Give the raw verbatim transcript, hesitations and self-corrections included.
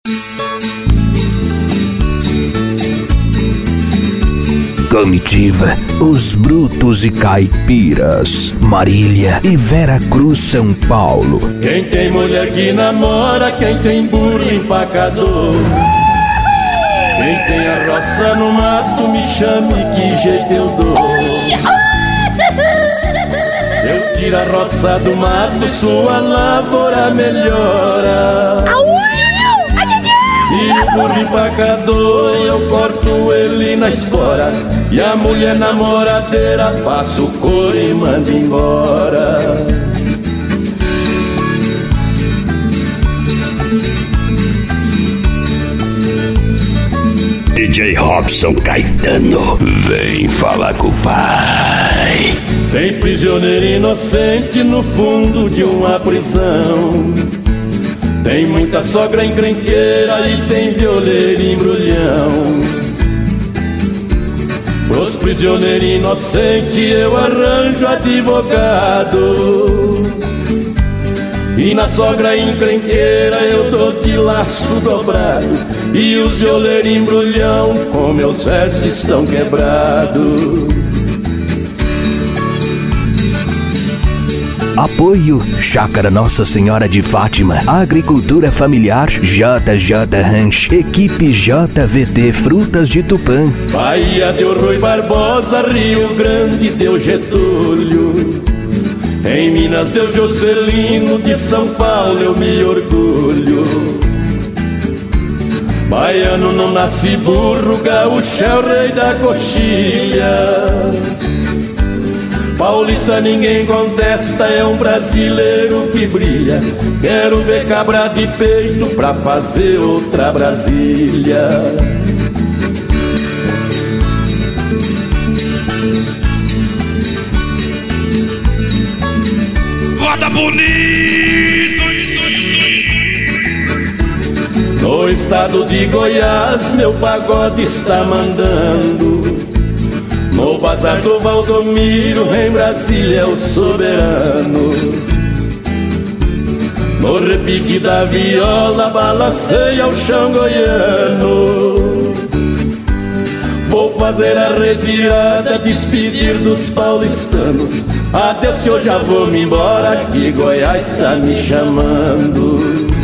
Comitiva, os brutos e caipiras, Marília e Vera Cruz, São Paulo. Quem tem mulher que namora, quem tem burro empacador, quem tem a roça no mato, me chame que jeito eu dou. Eu tiro a roça do mato, sua lavoura melhora. E o burro empacador, eu corto ele na espora, e a mulher namoradeira faço cor e mando embora. D J Robson Caetano, vem falar com o pai. Tem prisioneiro inocente no fundo de uma prisão, tem muita sogra encrenqueira e tem violeiro embrulhão. Pros prisioneiros inocentes eu arranjo advogado, e na sogra encrenqueira eu dou de laço dobrado, e os violeiros embrulhão com meus versos estão quebrados. Apoio Chácara Nossa Senhora de Fátima, Agricultura Familiar, J J Ranch, Equipe J V T Frutas de Tupã. Bahia deu Rui Barbosa, Rio Grande deu Getúlio, em Minas deu Juscelino, de São Paulo eu me orgulho. Baiano não nasce burro, gaúcho é o rei da coxilha. Paulista ninguém contesta, é um brasileiro que brilha. Quero ver cabra de peito pra fazer outra Brasília. Roda bonito! No estado de Goiás, meu pagode está mandando. No bazar do Valdomiro, em Brasília é o soberano. No repique da viola, balanceia o chão goiano. Vou fazer a retirada, despedir dos paulistanos. Adeus que eu já vou me embora, que Goiás está me chamando.